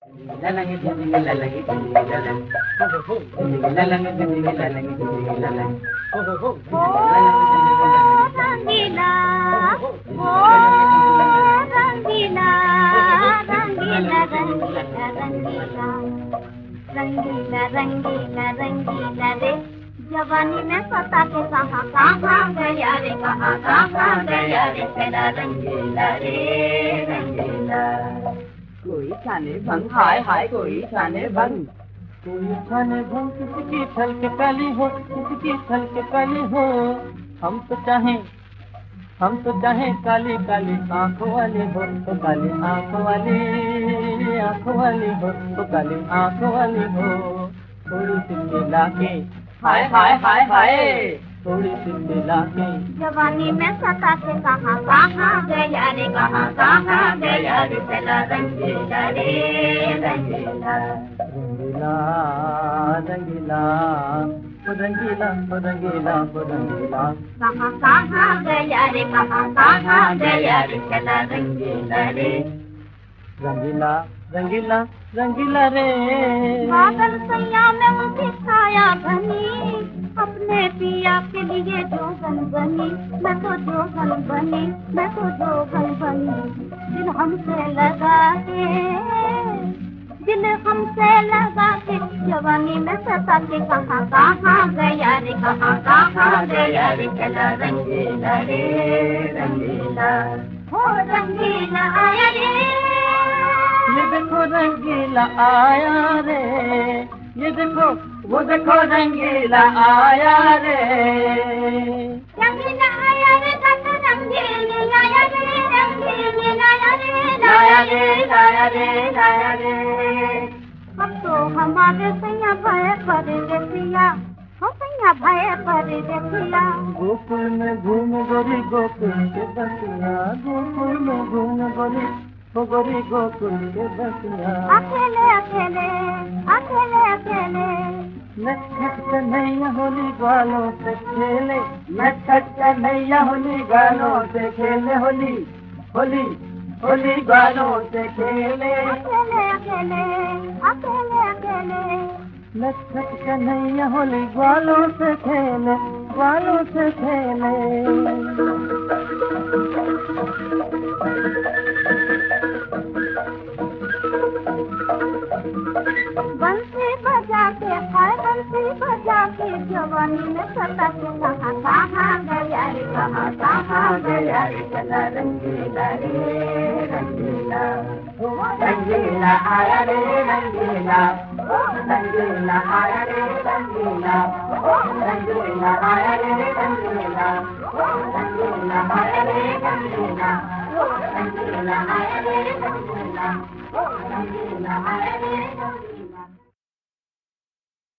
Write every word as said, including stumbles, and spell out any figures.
Lalangi ginigi lalangi ginigi lalangi. Lalangi ginigi lalangi ginigi lalangi. रंगीला ओ रंगीला रंगीला रंगीला रंगीला रंगीला रंगीला रंगीला रे जवानी में पता के कहाँ कहाँ गया रे कहाँ कहाँ गया रे तेरा रंगीला रे रंगीला। कोई छाने भंग हाय हाय कोई छाने भंग कोई छाने भंग किसकी छल के पहली हो किसकी छल के पहली हो। हम तो चाहें हम तो चाहें काली काली आंखों वाली हो तो काली आंखों वाली आंखों वाली हो तो काली आंखों वाली हो। थोड़ी सी मिला के हाय हाय हाय हाय थोड़ी सी मिला के जवानी में सता के कहाँ कहाँ गया रे कहाँ कहाँ गया रे तेरा रंगीला रे रंगीला। रंगीला रंगीला रंगीला रंगीला रंगीला कहाँ कहाँ गया रे कहाँ कहाँ गया रे तेरा रंगीला रे रंगीला रंगीला रंगीला रे। बादल सैया में उनकी छाया बनी अपने पिया के लिए जोगन बनी मैं तो जोगन बनी मैं तो जोगन बनी। दिल हमसे लगा के दिल हमसे लगा के जवानी में सता के कहाँ कहाँ गया रे कहाँ कहाँ गया रे चला रंगीला रे रंगीला हो रंगीला आया रे। ये देखो रंगीला आया रे ये देखो वो देखो रंगीला आया रे। रंगीला आया रे कत रंगीला आया रे रंगीला आया रे लाया रे लाया रे लाया रे। अब तो हमारे सैया भय पर देखिया हो सैया भय पर देखिया। गोकुल में घूम गोरी गोकुल के बसिया गोकुल में घूम गोरी वो गोरी गोकुल के बसिया। अकेले अकेले अकेले अकेले नटखट कन्हैया होली ग्वालों से खेले नटखट कन्हैया होली ग्वालों से खेले होली होली होली ग्वालों से खेले। अकेले अकेले अकेले अकेले नटखट कन्हैया होली ग्वालों से खेले ग्वालों से खेले। बंसी बजा के हाय बंसी बजा के जवानी में सता के कहाँ कहाँ गया रे कहाँ कहाँ गया रे चला रंगीला रे रंगीला रंगीला आया रे रंगीला रंगीला आया रे रंगीला रंगीला आया रे रंगीला रंगीला आया रे रंगीला रंगीला आया रे रंगीला रंगीला आया रे रंगीला।